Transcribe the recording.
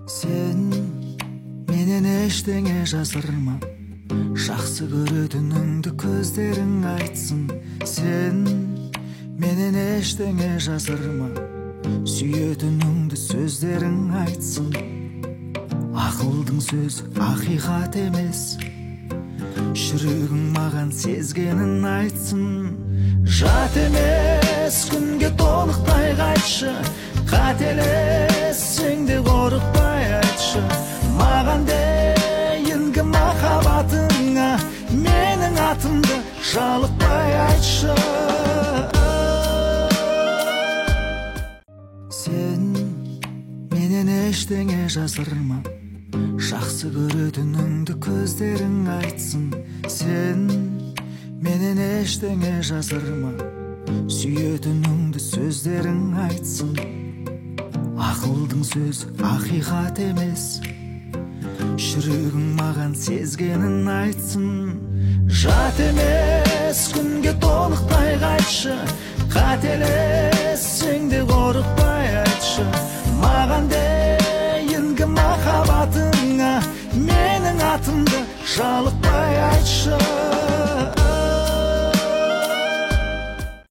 Сен менен эчтеңе жасырма, жакшы көрөтүнүңдү көздөрүң айтсын. Сен менен эчтеңе жасырма, сүйөтүнүңдү сөздөрүң айтсын. Акылдың сөзү акыйкат эмес, жүрөгүң маган сезгенин айтсын. Жат эмес күнгө толуктай кайтшы, кателессең де коркпай айтшы. Маган дейинки махабатыңа менин атымды жалыкпай айтшы. Сен менен эчтеңе жасырма, жакшы көрөтүнүңдү көздөрүң айтсын. Сен менен эчтеңе жасырма, сүйөтүнүңдү сөздөрүң айтсын. Акылдың сөзү акыйкат эмес, жүрөгүң маган сезгенин айтсын. Жат эмес күнгө толуктай кайтшы, кателессең де коркпай айтшы. Маган дейинки махабатыңа менин атымды жалыкпай айтшы.